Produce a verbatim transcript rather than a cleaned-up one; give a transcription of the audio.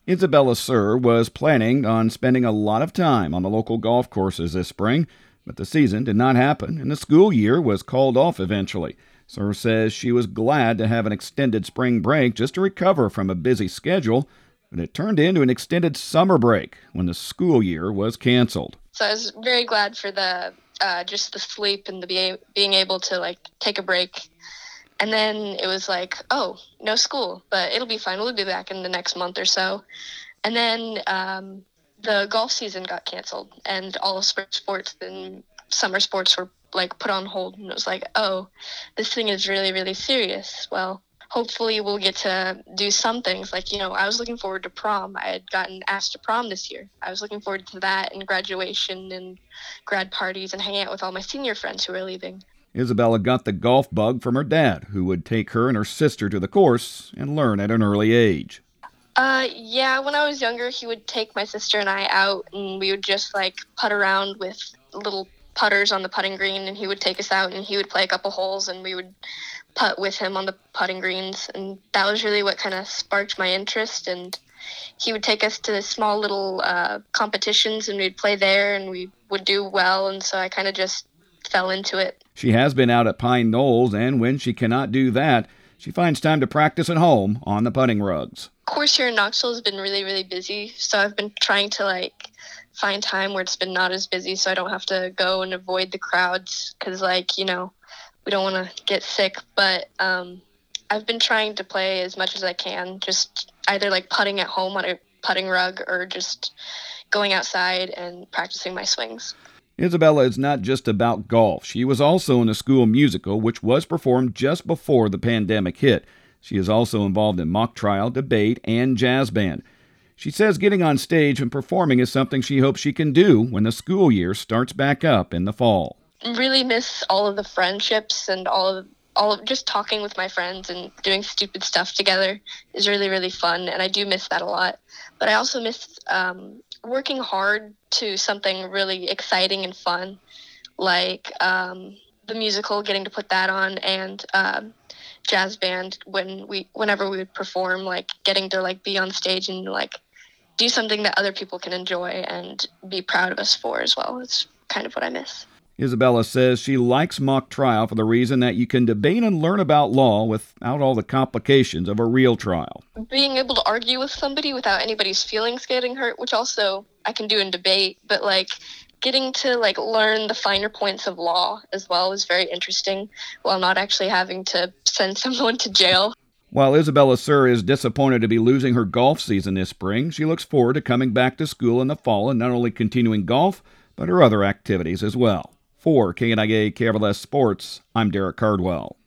Isabella Sir was planning on spending a lot of time on the local golf courses this spring, but the season did not happen, and the school year was called off eventually. Sir says she was glad to have an extended spring break just to recover from a busy schedule, but it turned into an extended summer break when the school year was canceled. So I was very glad for the uh, just the sleep and the be- being able to like take a break. And then it was like, oh, no school, but it'll be fine. We'll be back in the next month or so. And then um, the golf season got canceled, and all of spring sports and summer sports were like put on hold. And it was like, oh, this thing is really, really serious. Well, hopefully we'll get to do some things. Like, you know, I was looking forward to prom. I had gotten asked to prom this year. I was looking forward to that and graduation and grad parties and hanging out with all my senior friends who were leaving. Isabella got the golf bug from her dad, who would take her and her sister to the course and learn at an early age. Uh, yeah, when I was younger, he would take my sister and I out, and we would just, like, putt around with little putters on the putting green, and he would take us out, and he would play a couple holes, and we would putt with him on the putting greens, and that was really what kind of sparked my interest, and he would take us to small little uh, competitions, and we'd play there, and we would do well, and so I kind of just fell into it. She has been out at Pine Knolls, and when she cannot do that, she finds time to practice at home on the putting rugs. Course here in Knoxville has been really, really busy, so I've been trying to like find time where it's been not as busy, so I don't have to go and avoid the crowds, because like, you know, we don't want to get sick. But um, I've been trying to play as much as I can, just either like putting at home on a putting rug or just going outside and practicing my swings. Isabella is not just about golf. She was also in a school musical, which was performed just before the pandemic hit. She is also involved in mock trial, debate, and jazz band. She says getting on stage and performing is something she hopes she can do when the school year starts back up in the fall. I really miss all of the friendships and all of all of just talking with my friends and doing stupid stuff together is really, really fun, and I do miss that a lot. But I also miss um, working hard to something really exciting and fun, like um, the musical, getting to put that on, and um, jazz band when we whenever we would perform, like getting to like be on stage and like do something that other people can enjoy and be proud of us for as well. It's kind of what I miss. Isabella says she likes mock trial for the reason that you can debate and learn about law without all the complications of a real trial. Being able to argue with somebody without anybody's feelings getting hurt, which also I can do in debate, but like getting to like learn the finer points of law as well is very interesting, while not actually having to send someone to jail. While Isabella Sir is disappointed to be losing her golf season this spring, she looks forward to coming back to school in the fall and not only continuing golf, but her other activities as well. For K N I A K F L S Sports, I'm Derek Cardwell.